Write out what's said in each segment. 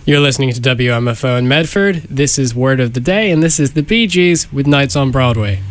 You're listening to WMFO in Medford. This is Word of the Day, and this is the Bee Gees with Nights on Broadway.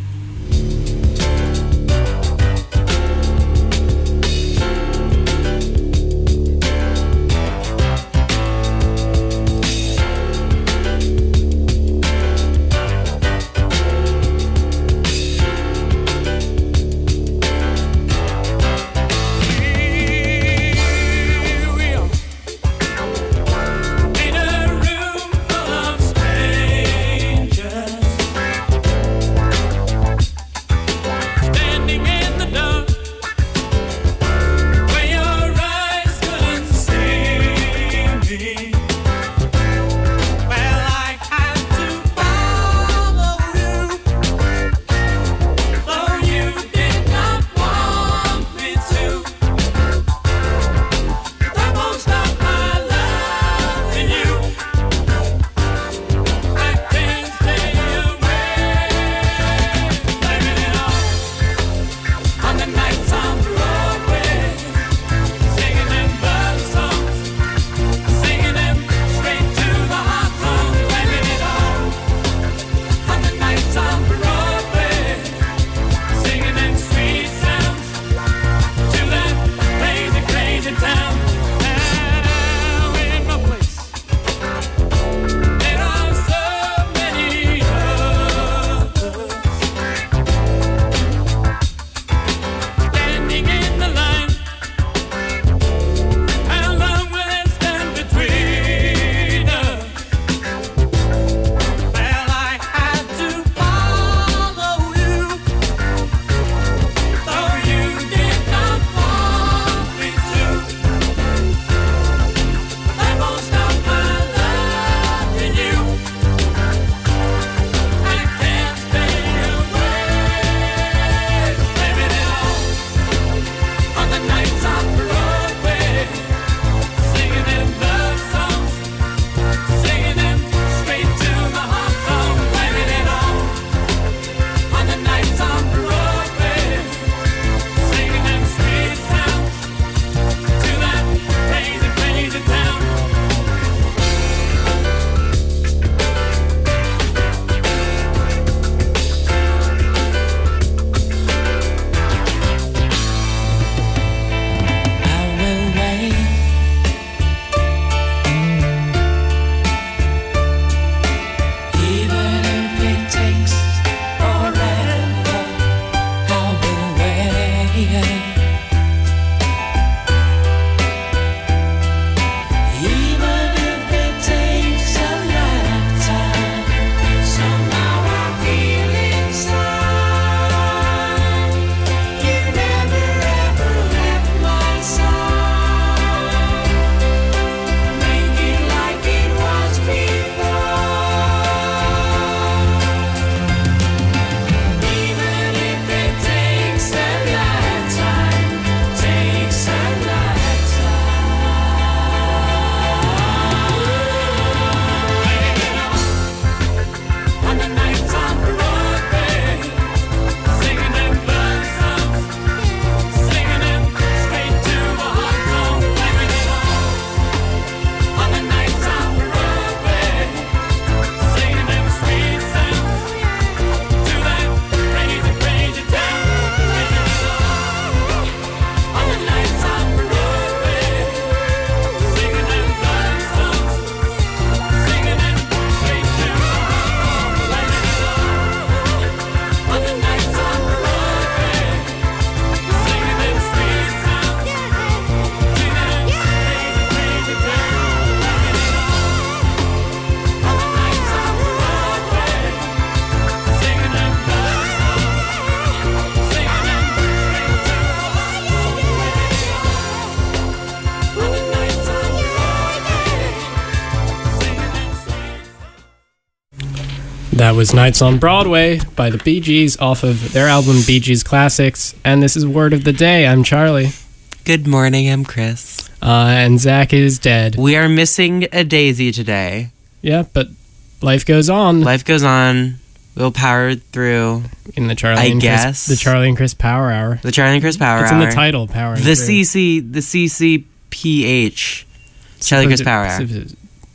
That was Nights on Broadway by the Bee Gees off of their album Bee Gees Classics. And this is Word of the Day. I'm Charlie. Good morning, I'm Chris. And Zach is dead. We are missing a Daisy today. Yeah, but life goes on. Life goes on. We'll power through. In the Charlie the Charlie and Chris Power Hour. The Charlie and Chris Power Hour. It's in the title, Power. The CCPH. Charlie and Chris Power Hour.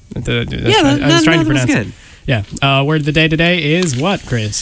I was trying to pronounce good. it. Yeah. Word of the day today is what, Chris?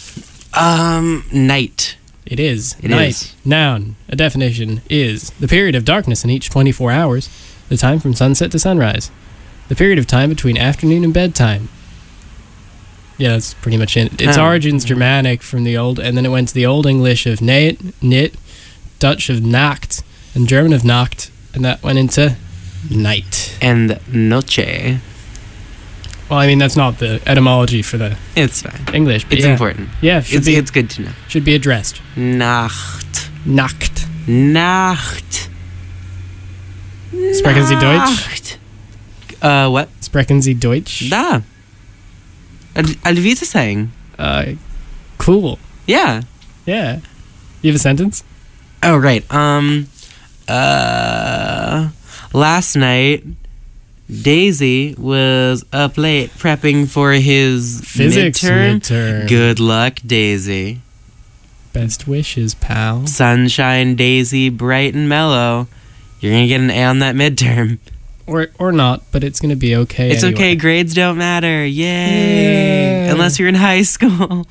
Night. It is. It night. is. Noun. A definition is the period of darkness in each 24 hours, the time from sunset to sunrise, the period of time between afternoon and bedtime. Yeah, that's pretty much it. Its origin's Germanic from the old, and then it went to the Old English of nit, Dutch of nacht, and German of nacht, and that went into night. And noche. Well, I mean, that's not the etymology for the It's fine. English, but It's important. Yeah, It's good to know. should be addressed. Nacht. Nacht. Nacht. Sprechen Sie Deutsch? What? Sprechen Sie Deutsch? Da. Wie ist es saying? Cool. Yeah. Yeah. You have a sentence? Oh, right. Last night, Daisy was up late prepping for his Physics midterm. Good luck, Daisy. Best wishes, pal. Sunshine, Daisy, bright and mellow. You're gonna get an A on that midterm. Or not, but it's going to be okay. It's anyway. okay, grades don't matter. Yay! Yay. Unless you're in high school.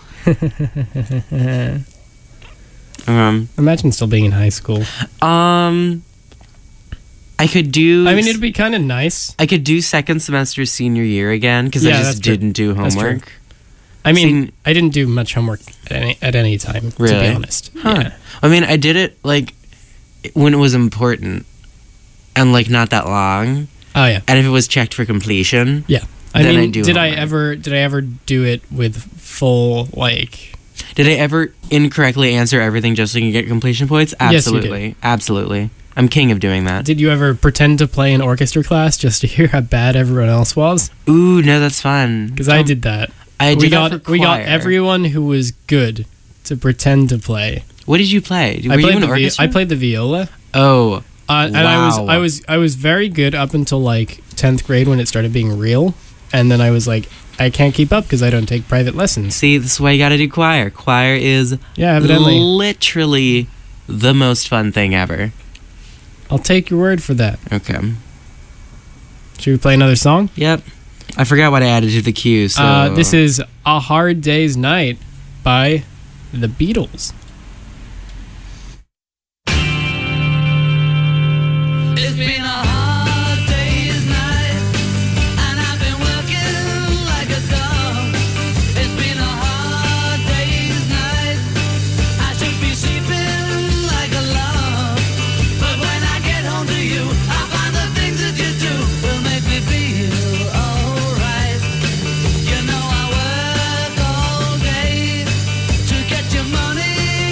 Imagine still being in high school. I could do. I mean, it'd be kind of nice. I could do second semester senior year again because Yeah, I that's just true. didn't do That's true. homework. I mean, I didn't do much homework at any time, to Really? be honest. Huh. Yeah. I mean, I did it like when it was important and like not that long. Oh yeah. And if it was checked for completion, Yeah. I Then mean, I do did I homework. ever do it with full like? did I ever incorrectly answer everything just so you can get completion points? Yes, you did. Absolutely, absolutely. I'm king of doing that. Did you ever pretend to play an orchestra class just to hear how bad everyone else was? Ooh, no, that's fun. Because I did that. I did that for We got choir. everyone who was good to pretend to play. What did you play? Were I you played in the orchestra? I played the viola. Oh, And wow. I was very good up until like 10th grade when it started being real, and then I was like, I can't keep up because I don't take private lessons. See, this is why you gotta do choir. Choir is Yeah, evidently. literally the most fun thing ever. I'll take your word for that. Okay. Should we play another song? Yep. I forgot what I added to the queue, so... This is A Hard Day's Night by the Beatles. It's been a hard day's night, and I've been working like a dog. It's been a hard day's night, I should be sleeping like a log. But when I get home to you, I find the things that you do will make me feel alright. You know I work all day to get your money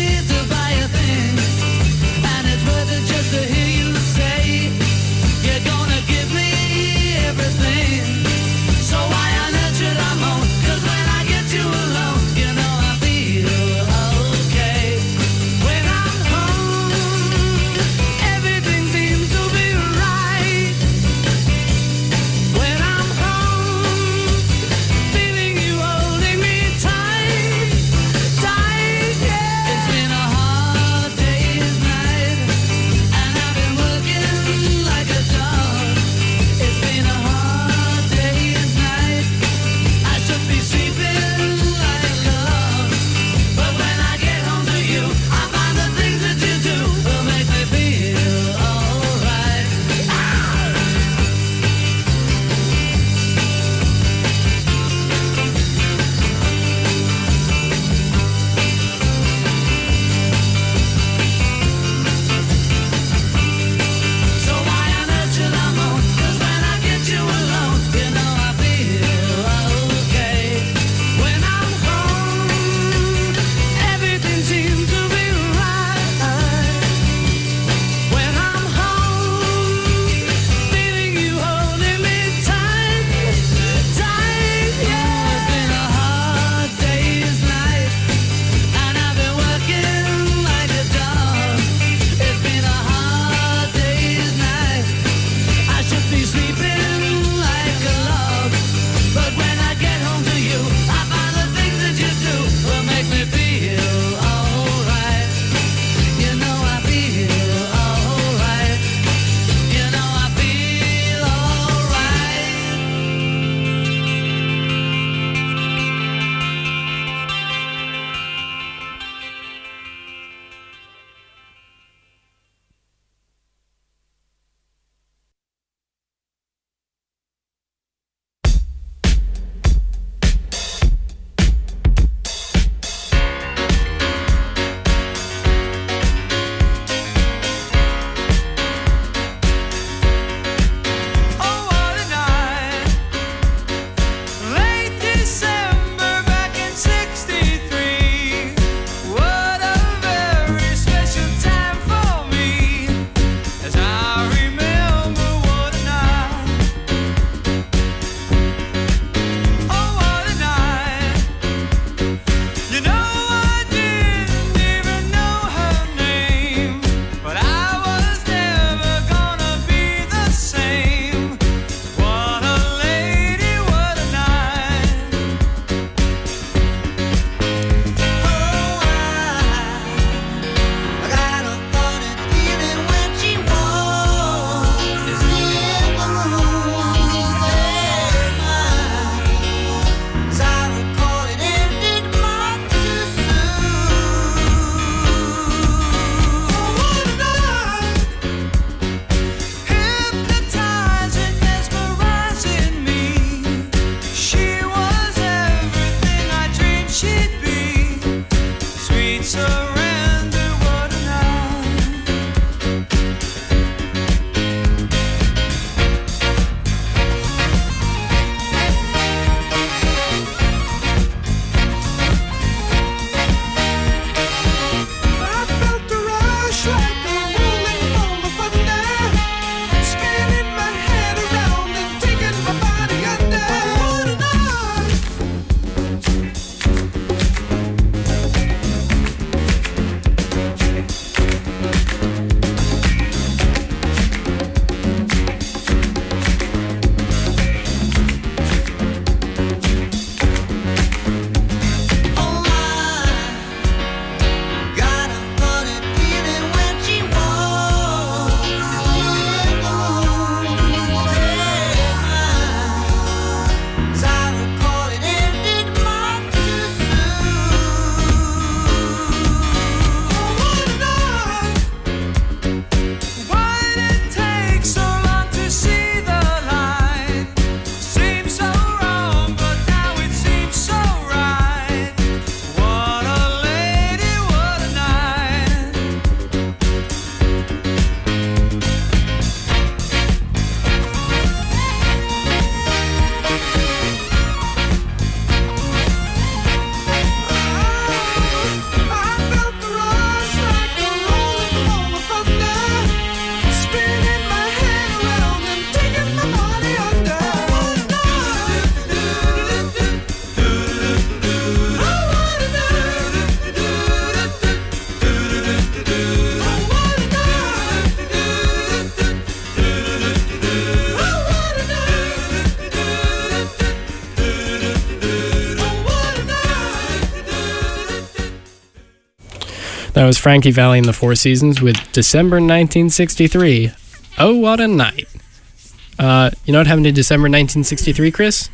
That was Frankie Valli and the Four Seasons with December 1963. Oh, what a night. You know what happened in December 1963, Chris?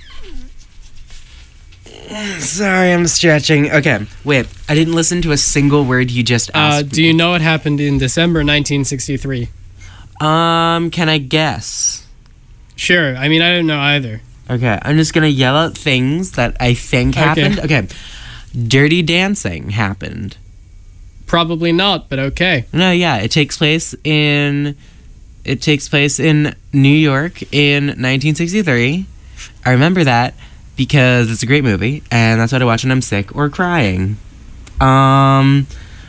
Sorry, I'm stretching. Okay, wait. I didn't listen to a single word you just asked. Do you know what happened in December 1963? Can I guess? Sure. I mean, I don't know either. Okay, I'm just gonna yell out things that I think happened. Okay. Dirty Dancing happened. Probably not, but okay. No, yeah, it takes place in New York in 1963. I remember that because it's a great movie, and that's what I watch when I'm sick or crying. The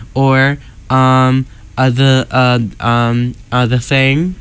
thing.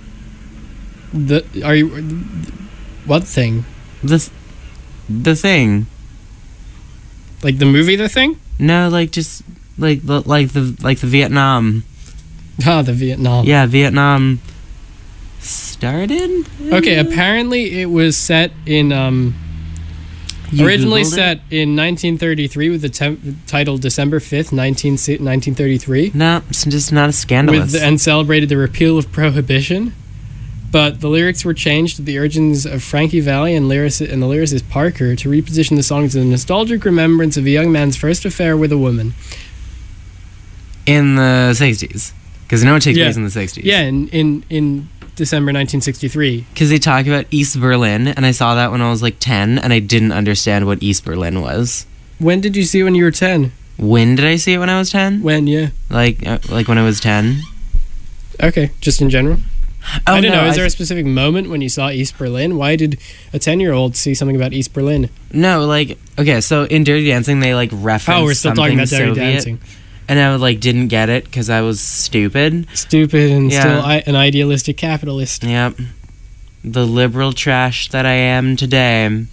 What thing? The thing. Like the movie The Thing? No, like just like the Vietnam. Ah, the Vietnam. Yeah, Vietnam started? Okay, apparently it was set in You originally Googled it? set in 1933 with the title December 5th, 1933. No, it's just not as scandalous. And celebrated the repeal of prohibition. But the lyrics were changed at the urgings of Frankie Valli and the lyricist Parker to reposition the song as a nostalgic remembrance of a young man's first affair with a woman. In the 60s. Because I know it takes place in the 60s. Yeah, in December 1963. Because they talk about East Berlin, and I saw that when I was like 10, and I didn't understand what East Berlin was. When did you see it when you were 10? When did I see it when I was 10? When, yeah. Like when I was 10? Okay, just in general? Oh, I don't no, know. Is there a specific moment when you saw East Berlin? Why did a 10-year-old see something about East Berlin? No, like, okay, so in Dirty Dancing, they like reference Oh, we're still talking about Dirty Soviet, Dancing. and I like didn't get it because I was stupid. Stupid and Yeah. still an idealistic capitalist. Yep. The liberal trash that I am today.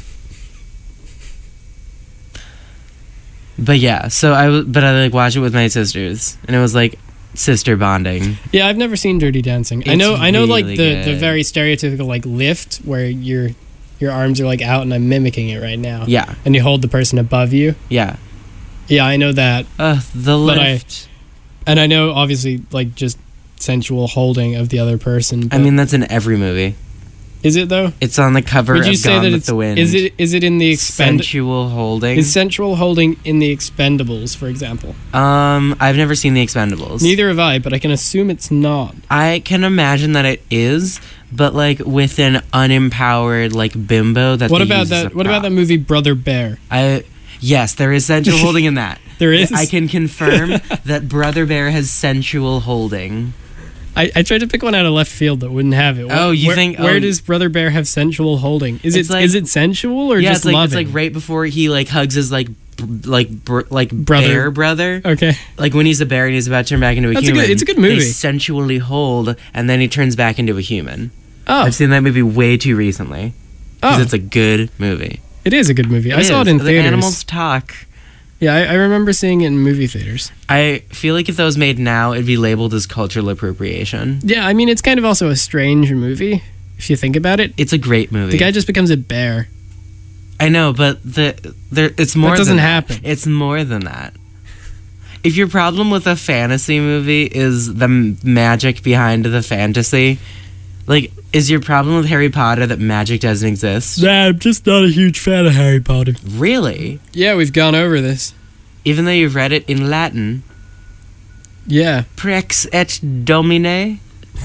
But yeah, so I like watched it with my sisters, and it was like sister bonding. Yeah, I've never seen Dirty Dancing. I It's know like really the good. very stereotypical like lift where your arms are like out, and I'm mimicking it right now. Yeah, And you hold the person above you. yeah. Yeah, I know that. The But lift. And I know obviously like just sensual holding of the other person. I but- mean, that's in every movie. is it though? It's on the cover Would you of say Gone that with it's the Wind. is it in the sensual holding? Is sensual holding in the Expendables, for example? I've never seen The Expendables. Neither have I, but I can assume it's not. I can imagine that it is, but like with an unempowered like bimbo that. What they about use as that? a What about prop. that movie Brother Bear? Yes, there is sensual holding in that. There is. I can confirm that Brother Bear has sensual holding. I tried to pick one out of left field that wouldn't have it. Oh, you where, think- Where oh. does Brother Bear have sensual holding? Is It's it like- is it sensual or Yeah, just it's loving? like right before he like hugs his like Brother. bear brother. Okay. Like when he's a bear and he's about to turn back into a That's human. it's a good movie. They sensually hold, and then he turns back into a human. Oh, I've seen that movie way too recently because oh, it's a good movie. it is a good movie. I saw it in The theaters. animals talk. Yeah, I remember seeing it in movie theaters. I feel like if that was made now, it'd be labeled as cultural appropriation. Yeah, I mean it's kind of also a strange movie if you think about it. It's a great movie. The guy just becomes a bear. I know, but it's more. That doesn't than happen. It's more than that. If your problem with a fantasy movie is the magic behind the fantasy, like, is your problem with Harry Potter that magic doesn't exist? Nah, I'm just not a huge fan of Harry Potter. Really? Yeah, we've gone over this. Even though you've read it in Latin, Yeah. Prex et Domine.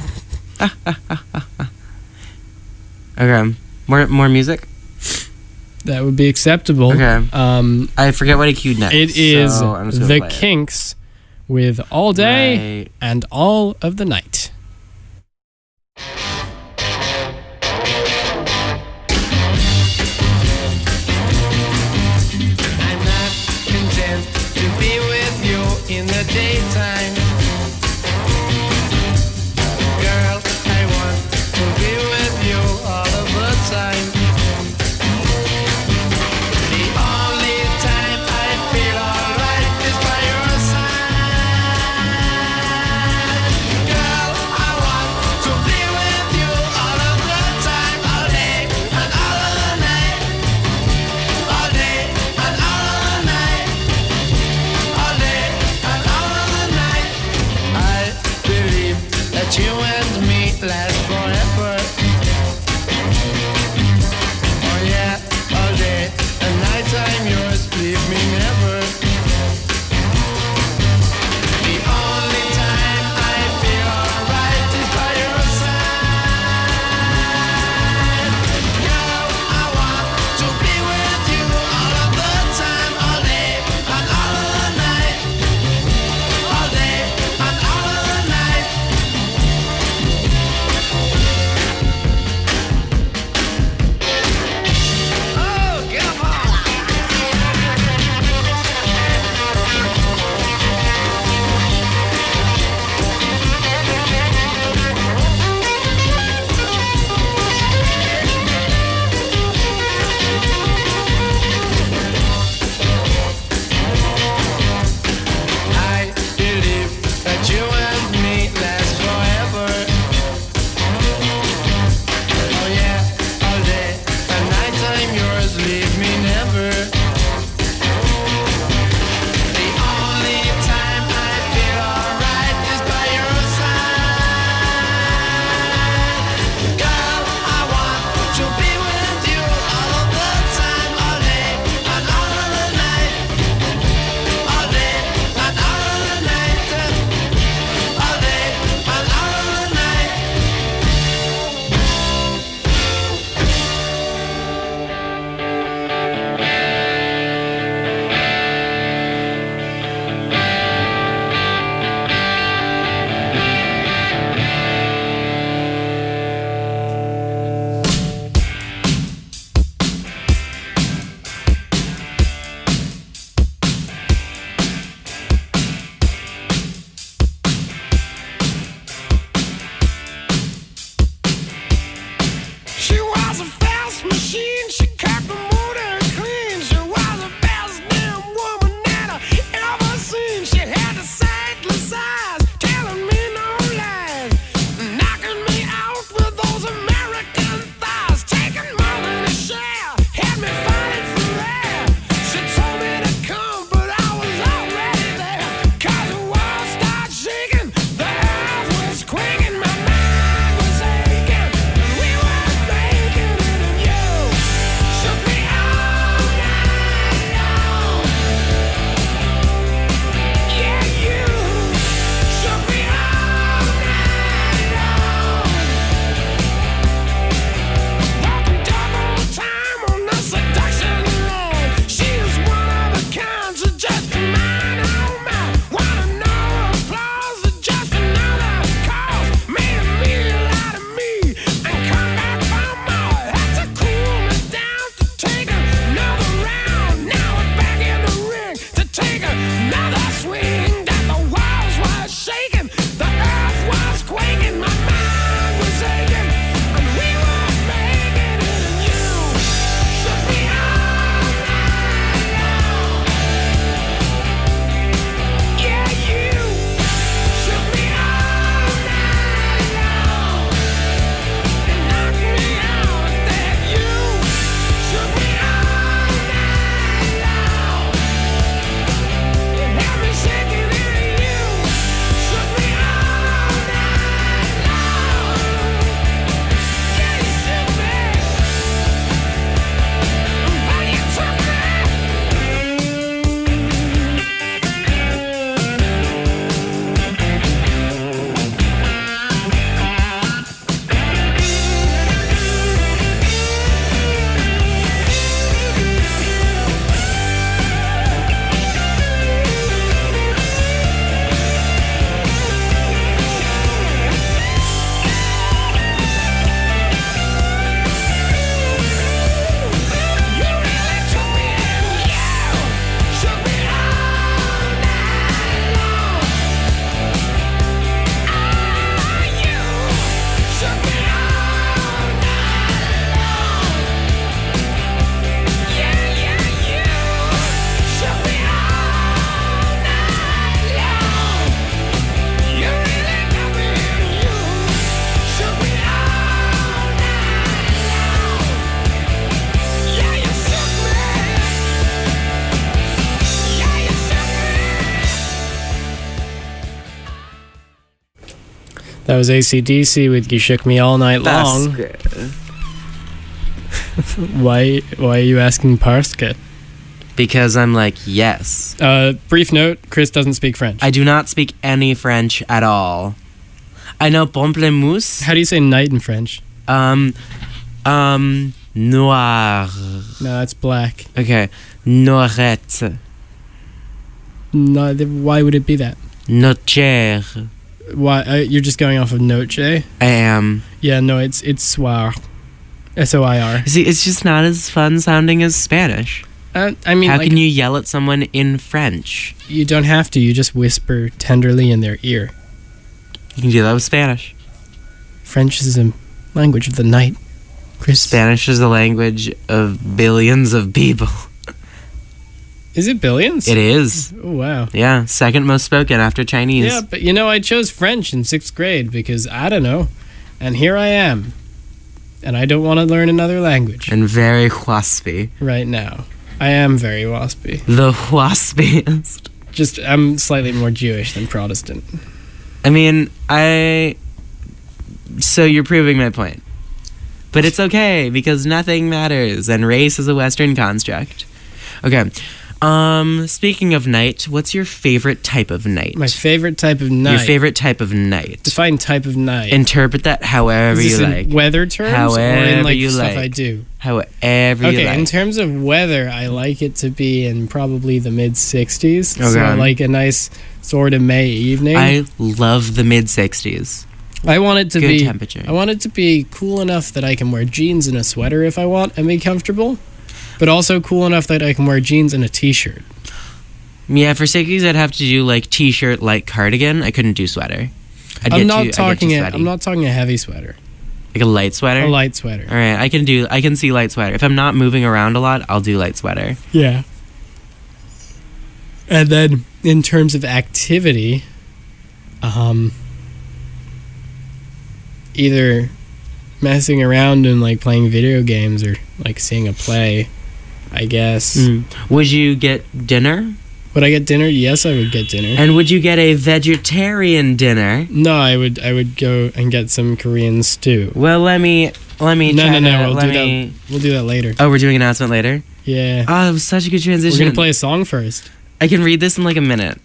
Okay, more music. That would be acceptable. Okay. I forget what I queued next. It is so I'm just gonna The play it. Kinks with All Day Right. and All of the Night. I'm not content to be with you in the daytime. Girl, I want to be with you all of the time. The only time I feel alright is by your side. Girl, That was AC/DC with You Shook Me All Night That's Long. good. Why are you asking Parska? Because I'm like, yes. Brief note, Chris doesn't speak French. I do not speak any French at all. I know pamplemousse. How do you say night in French? Noir. No, it's black. Okay. Noirette. No, why would it be that? Nocher. Why? You're just going off of Noche? I am. Yeah, no, it's soir. SOIR. See, it's just not as fun sounding as Spanish. I mean, How like, can you yell at someone in French? you don't have to. You just whisper tenderly in their ear. You can do that with Spanish. French is a language of the night. Chris, Spanish is the language of billions of people. is it billions? It is. Oh, wow. Yeah, second most spoken after Chinese. Yeah, but you know, I chose French in 6th grade because I don't know. And here I am. And I don't want to learn another language And very waspy. right now. I am very waspy. The waspiest. Just, I'm slightly more Jewish than Protestant. I mean, So you're proving my point. But it's okay, because nothing matters, and race is a Western construct. Okay. Speaking of night, what's your favorite type of night? My favorite type of night. Your favorite type of night. Define type of night. Interpret that however Is this you in like. weather terms or in However like you stuff like. I do? However you Okay, like. in terms of weather, I like it to be in probably the mid 60s. So Okay. like a nice sort of May evening. I love the mid-60s. I want it to Good be temperature. I want it to be cool enough that I can wear jeans and a sweater if I want and be comfortable, but also cool enough that I can wear jeans and a t-shirt. Yeah, for 60s, I'd have to do like t-shirt, like cardigan. I couldn't do sweater. I'm not talking a heavy sweater. Like a light sweater? A light sweater. All right, I can see light sweater. If I'm not moving around a lot, I'll do light sweater. Yeah. And then in terms of activity, either messing around and like playing video games or like seeing a play, I guess. Would you get dinner? Would I get dinner? Yes, I would get dinner. And would you get a vegetarian dinner? No, I would go and get some Korean stew. Well, let me No, try to- we'll let do me- that. We'll do that later. Oh, we're doing an announcement later? Yeah. Oh, that was such a good transition. We're gonna play a song first. I can read this in like a minute.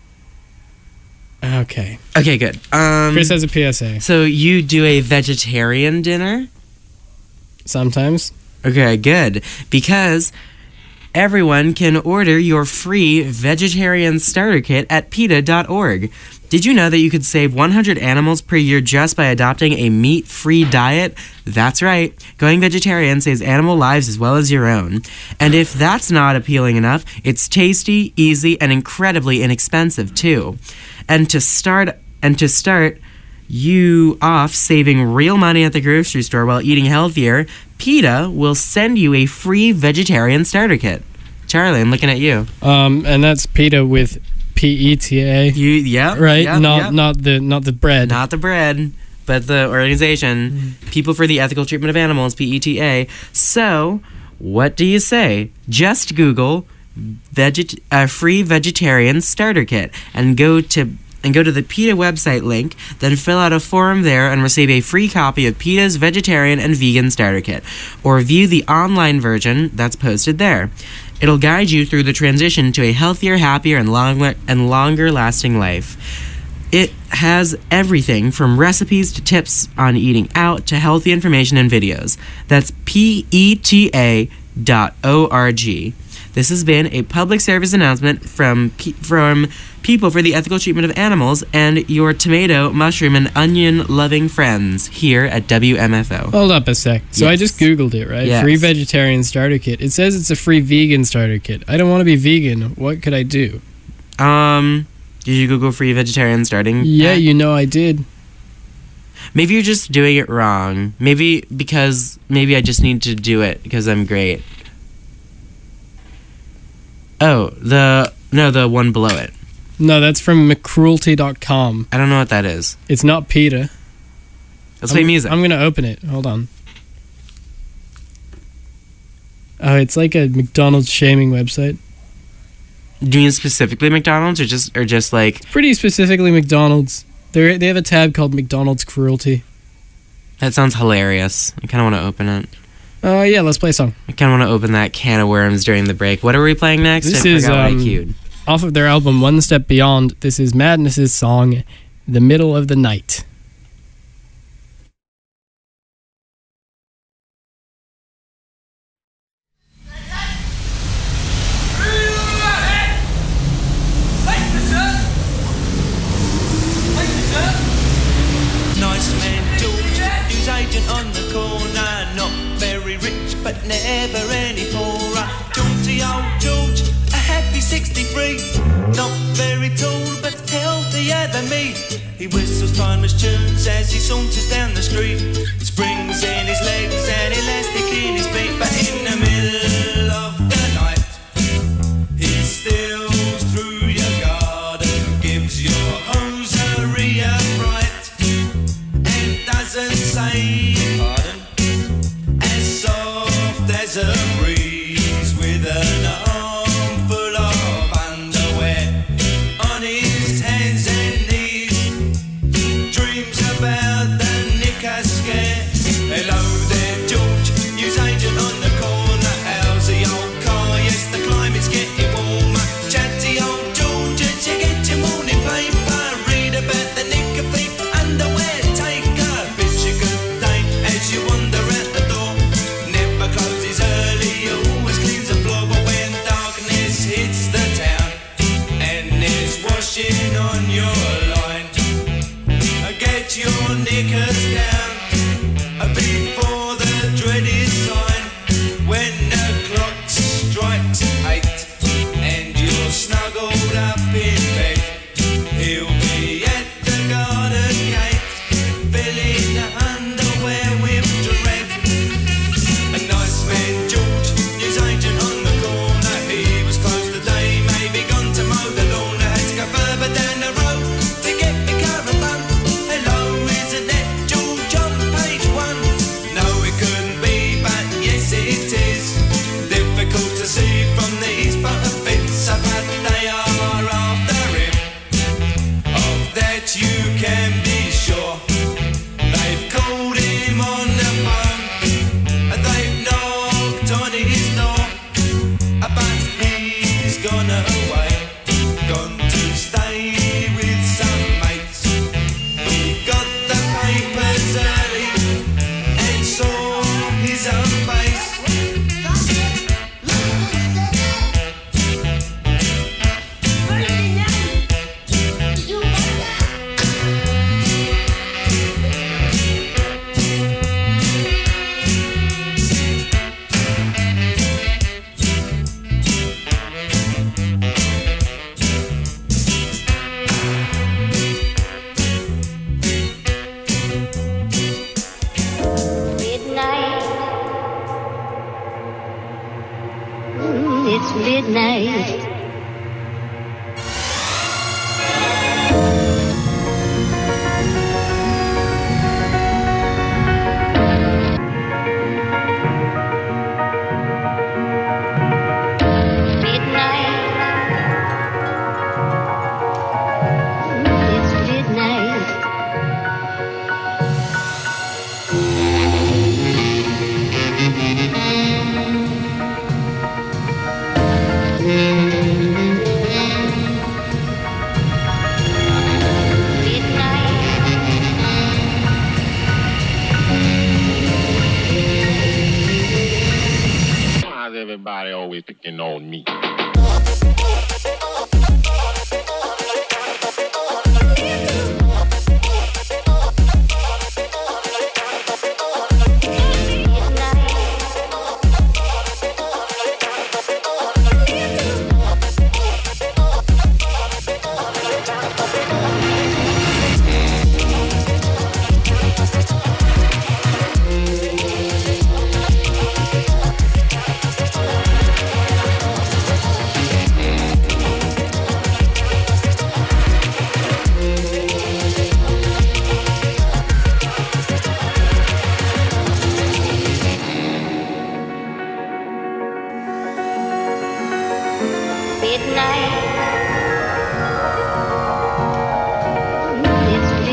Okay. Okay, good. Chris has a PSA. So you do a vegetarian dinner? Sometimes. Okay, good. Because everyone can order your free vegetarian starter kit at PETA.org. Did you know that you could save 100 animals per year just by adopting a meat-free diet? That's right. Going vegetarian saves animal lives as well as your own. And if that's not appealing enough, it's tasty, easy, and incredibly inexpensive too. And to start you off saving real money at the grocery store while eating healthier, PETA will send you a free vegetarian starter kit. Charlie, I'm looking at you. And that's PETA with PETA. Yep. Right? Yep, not yep. the bread. Not the bread, but the organization, People for the Ethical Treatment of Animals, PETA. So, what do you say? Just Google free vegetarian starter kit and go to the PETA website link, then fill out a form there and receive a free copy of PETA's vegetarian and vegan starter kit, or view the online version that's posted there. It'll guide you through the transition to a healthier, happier, and longer lasting life. It has everything from recipes to tips on eating out to healthy information and videos. That's PETA.org. This has been a public service announcement from People for the Ethical Treatment of Animals and your tomato, mushroom, and onion-loving friends here at WMFO. Hold up a sec. So I Yes. just Googled it, right? Yes. Free vegetarian starter kit. It says it's a free vegan starter kit. I don't want to be vegan. What could I do? Did you Google free vegetarian starting? Yeah, pack? you know I did. Maybe you're just doing it wrong. Maybe I just need to do it because I'm great. Oh, the one below it. No, that's from McCruelty.com. I don't know what that is. It's not PETA. Let's play music. I'm going to open it. Hold on. Oh, it's like a McDonald's shaming website. Do you mean specifically McDonald's or just like Pretty specifically McDonald's. They have a tab called McDonald's Cruelty. That sounds hilarious. I kind of want to open it. Yeah, let's play a song. I kind of want to open that can of worms during the break. What are we playing next? This I is forgot what I queued. off of their album One Step Beyond. This is Madness's song, The Middle of the Night. Nice man George, who's agent on the corner. Not very rich, but never any poorer. Georgie, old George, a happy 63. Not very tall, but healthier than me. He whistles timeless tunes as he saunters down the street. Springs in his legs and elastic in his feet. But in the middle of the night, he steals through your garden, gives your hosiery a fright. Doesn't say pardon, as soft as a breeze, with an armful of underwear on his hands and knees. Dreams about the knicker scare. Hello there, George, newsagent on the corner. How's the old car? Yes, the climate's getting warmer. Chatty old George, as you get your morning paper, read about the knicker thief underwear. You wander out the door, never closes early, always cleans the floor. But when darkness hits the town and there's washing on your line, get your knickers down before the dreaded sign. When the clock strikes 8 and you're snuggled up in bed, he'll be at the garden gate, filling the underwear with dread. A nice man George, newsagent on the corner. He was closed today, maybe gone to mow the lawn. I had to go further down the road to get me caravan. Hello, isn't that George on page 1? No, it couldn't be, but yes it is. Difficult to see from these butterfits, but they are after him. Of that you can be sure. They've called him on the phone, they've knocked on his door, but he's gone away, gone to stay with some mates. He got the papers early and saw his own face. Midnight. It's midnight. Why's everybody always picking on me? Midnight. It's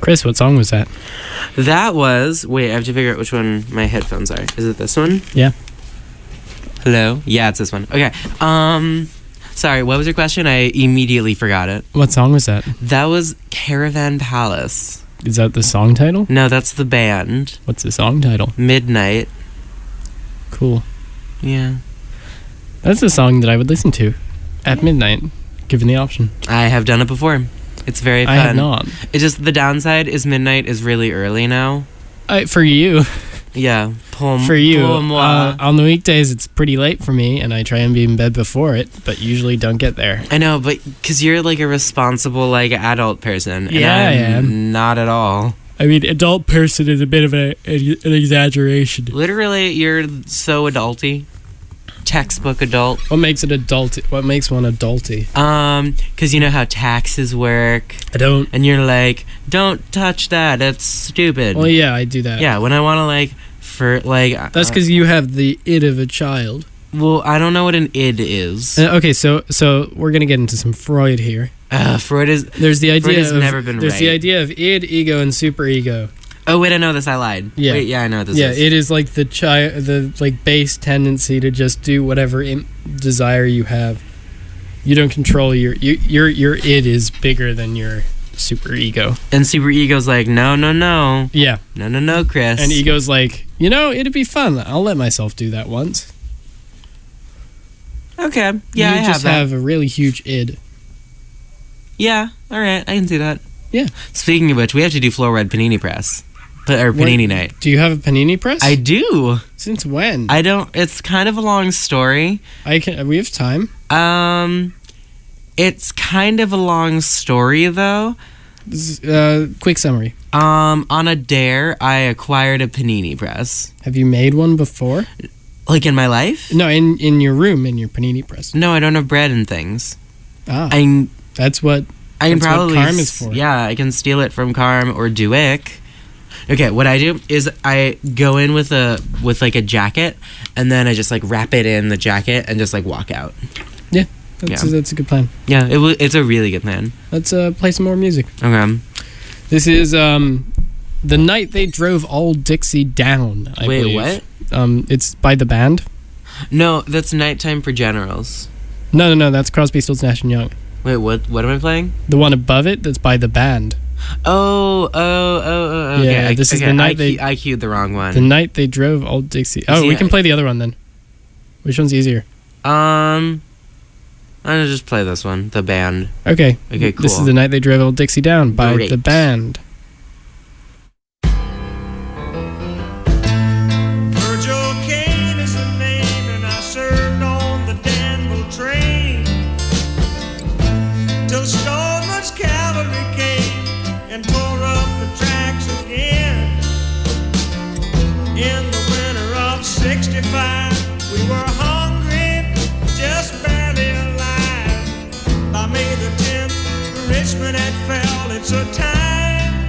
Chris, what song was that? That was. Wait, I have to figure out which one my headphones are. Is it this one? Yeah. Hello? Yeah, it's this one. Okay. Sorry, what was your question? I immediately forgot it. What song was that? That was Caravan Palace. Is that the song title? No, that's the band. What's the song title? Midnight. Cool. Yeah. That's the song that I would listen to at midnight, given the option. I have done it before. It's very fun. I have not. It's just the downside is midnight is really early now. For you. Yeah. For you. Pour moi. On the weekdays, it's pretty late for me, and I try and be in bed before it, but usually don't get there. I know, but because you're like a responsible, like, adult person. And Yeah, I I'm am. not at all. I mean, adult person is a bit of an exaggeration. Literally, you're so adulty. Textbook adult. What makes it adult? What makes one adulty? Because you know how taxes work. I don't. And you're like, don't touch that. That's stupid. Well, yeah, I do that. Yeah, when I want to, like, That's because you have the id of a child. well, I don't know what an id is. Okay, so we're gonna get into some Freud here. Freud is. There's the idea has of never been there's the right. idea of id, ego, and superego. Oh wait, I know this. I lied. Yeah. Wait, yeah, I know what this Yeah, is. it is like the like base tendency to just do whatever desire you have. You don't control your id is bigger than your superego. And super ego's like, no, Yeah, no, Chris. and ego's like, it'd be fun. I'll let myself do that once. Okay, yeah, you I just have that. have a really huge id. Yeah, all right, I can see that. Yeah. Speaking of which, we have to do Flow Red Panini Press, or Panini Night. Do you have a panini press? I do. Since when? I don't. It's kind of a long story. We have time. It's kind of a long story though. Quick summary. On a dare, I acquired a panini press. Have you made one before? Like in my life? No, in your room, in your panini press. No, I don't have bread and things. Ah, I that's what. can That's what probably Karm is for. Yeah, I can steal it from Karm or Duick. Okay, what I do is I go in with like a jacket, and then I just like wrap it in the jacket and just like walk out. That's a good plan. Yeah, it's a really good plan. Let's play some more music. Okay. This is The Night They Drove Old Dixie Down. I Wait, believe. what? It's by the band. No, that's Nighttime for Generals. No, that's Crosby, Stills, Nash and Young. Wait, what am I playing? The one above it, that's by the band. Oh, okay. Yeah, this is the night I queued the wrong one. The Night They Drove Old Dixie. Oh, See, we can play the other one then. Which one's easier? I'm gonna just play this one, the band. Okay. Okay, cool. This is The Night They Drove Old Dixie Down by Great. the band. Virgil Kane is the name, and I served on the Danville train till Stoneman's cavalry came and tore up the tracks again. In the winter of '65, we were hungry, just barely alive. By May the 10th, Richmond had fell. It's a time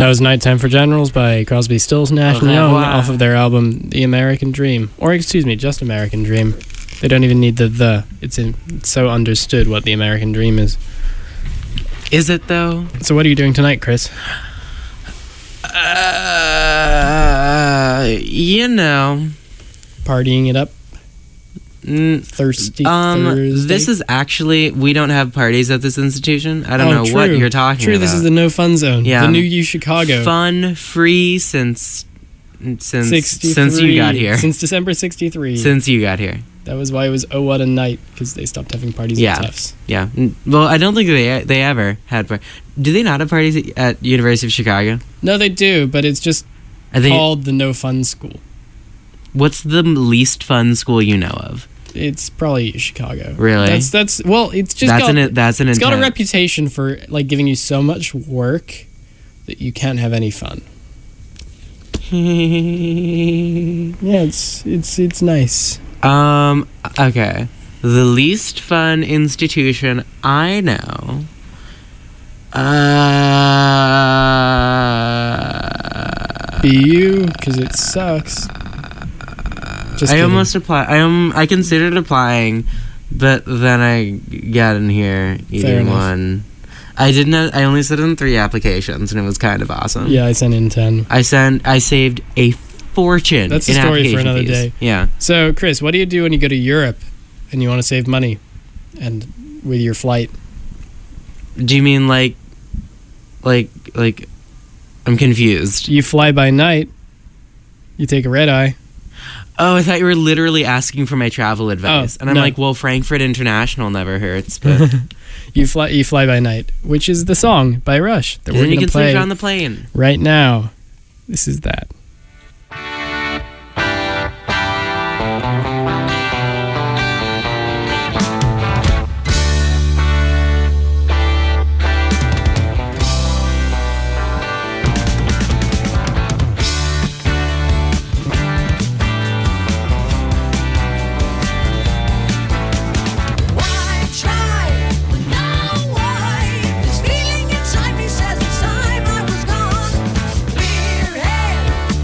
That was Nighttime for Generals by Crosby, Stills, Nash and Au Young revoir. off of their album The American Dream. Or excuse me, just American Dream. They don't even need the. It's so understood what the American Dream is. Is it though? So what are you doing tonight, Chris? You know. Partying it up? Mm, Thirsty Thursday? This is actually, we don't have parties at this institution. I don't Oh, know what true. you're talking True, about. this is the No Fun Zone. Yeah. The new U Chicago. Fun free since you 63. got here. Since December 63. Since you got here. That was why it was Oh What a Night, because they stopped having parties Yeah. at Tufts. Yeah. Well, I don't think they ever had do they not have parties at University of Chicago? No, they do, but it's just I think called the No Fun School. what's the least fun school you know of? It's probably Chicago. Really? That's well, it's just That's got, that's an it's got a intent. reputation for like giving you so much work that you can't have any fun. Yeah, it's nice. Okay. The least fun institution I know. BU, because it sucks. Just I kidding. almost applied. I considered applying, but then I got in here Fair either enough. one. I didn't. I only sent in 3 applications, and it was kind of awesome. Yeah, I sent in 10. I saved a fortune. That's a in story for application another fees. day. Yeah. So, Chris, what do you do when you go to Europe and you want to save money and with your flight? Do you mean like? I'm confused. You fly by night, you take a red eye. Oh, I thought you were literally asking for my travel advice, Oh, and I'm no. like, well, Frankfurt International never hurts, but You fly by night, which is the song by Rush that we're then you going can to play sleep on the plane. right now. This is that. Why try? Now why? This feeling inside me says it's time I was gone. Clear head,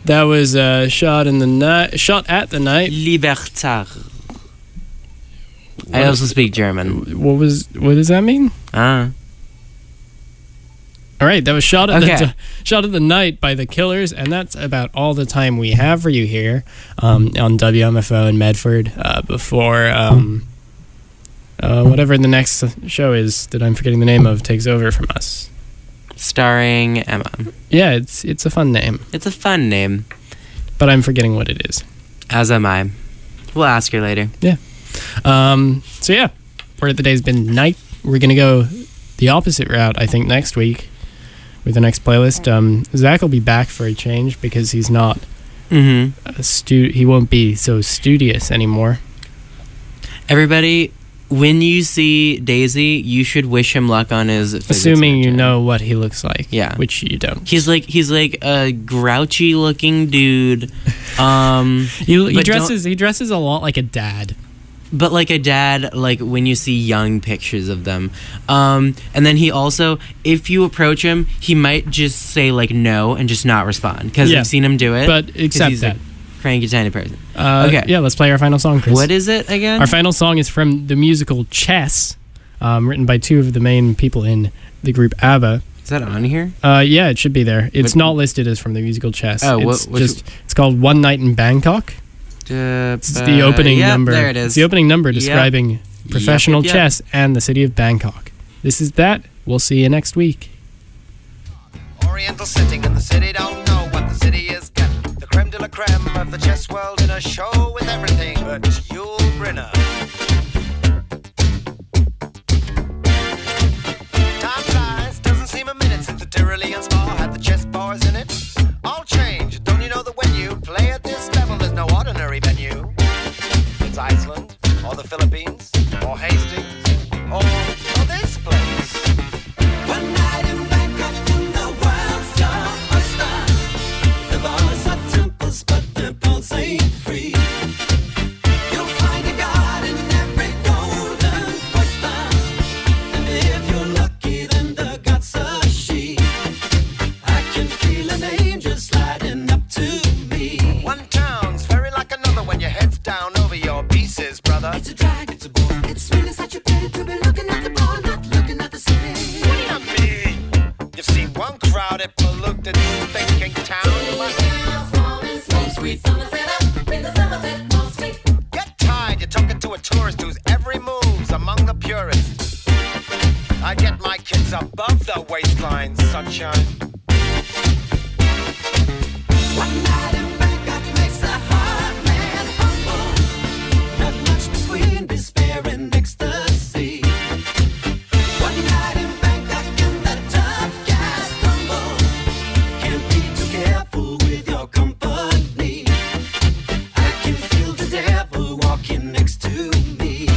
That was Shot at the Night. Libertad. I also speak German. What does that mean? Ah. All right, that was Shot at Okay. Shot at the Night by The Killers, and that's about all the time we have for you here on WMFO in Medford before whatever the next show is that I'm forgetting the name of takes over from us. Starring Emma. Yeah, it's a fun name, It's a fun name, but I'm forgetting what it is. as am I. We'll ask her later. So yeah, word of the day's been night. We're gonna go the opposite route, I think, next week with the next playlist. Zach will be back for a change because he's not Mm-hmm. he won't be so studious anymore. Everybody, when you see Daisy, you should wish him luck on his physics Assuming you major. know what he looks like. Yeah. Which you don't. He's like a grouchy looking dude. He But dresses a lot like a dad. But like a dad, like when you see young pictures of them. And then he also, if you approach him, he might just say like no and just not respond. Because Yeah. I've seen him do it. But 'cause accept he's that. a cranky tiny person. Okay. Yeah, let's play our final song, Chris. What is it again? Our final song is from the musical Chess, written by two of the main people in the group ABBA. Is that on here? Yeah, it should be there. It's What- not listed as from the musical Chess. Oh, it's it's called One Night in Bangkok. It's the opening number. There it is. It's the opening number describing professional yep. chess and the city of Bangkok. This is that. We'll see you next week. Oriental setting in the city, don't know what the city is getting. The creme de la creme of the chess world in a show with everything but Yul Brynner. Time flies, doesn't seem a minute since the Tyrolean spa had the chess bars in it. All change, don't you know that when you play at this level, there's no ordinary venue? It's Iceland, or the Philippines, or Hastings, or this place. One night in Bangkok in the world's your oyster. The bars are temples, but their pulse ain't free. You'll find a god in every golden oyster. And if you're lucky, then the god's a she. I can feel an angel sliding up to me. One town's very like another when your head's down over your pieces, brother. It's a drag, it's a bore. It's really such a pity to be looking at the bar, not looking at the city. What do you mean? You've seen one crowded, polluted, thinking town. Get tired, you're talking to a tourist whose every move's among the purists. I get my kids above the waistline, sunshine. One night in Bangkok makes a hard man humble. Not much between despair and ecstasy. One night in Bangkok and the tough guys stumble. Can't be too careful with your company. I can feel the devil walking next to me.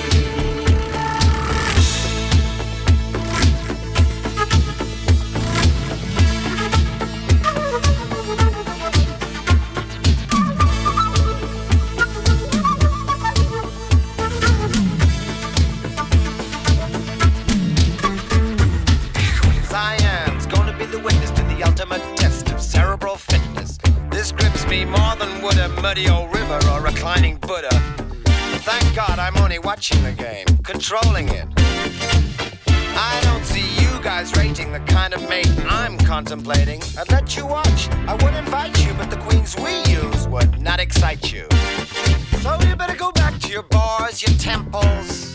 Cyan's gonna be the witness to the ultimate test of cerebral fitness. This grips me more than would a muddy old river or reclining Buddha. Thank God I'm only watching the game, controlling it. I don't see you guys rating the kind of mate I'm contemplating. I'd let you watch, I would invite you, but the queens we use would not excite you. So you better go back to your bars, your temples,